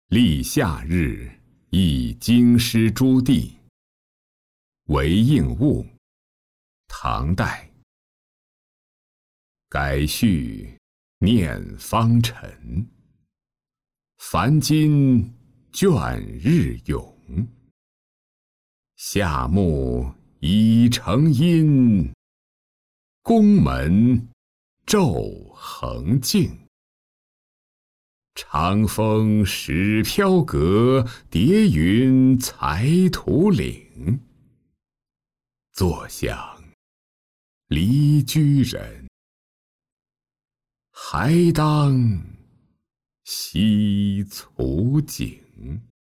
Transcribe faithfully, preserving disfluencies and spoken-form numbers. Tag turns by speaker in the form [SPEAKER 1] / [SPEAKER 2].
[SPEAKER 1] 立夏日，忆京师诸帝。韦应物，唐代。改序念方尘，凡今卷日永。夏木已成阴，宫门昼横镜。长风始飘阁，叠云才图岭。坐想离居人，还当惜粗景。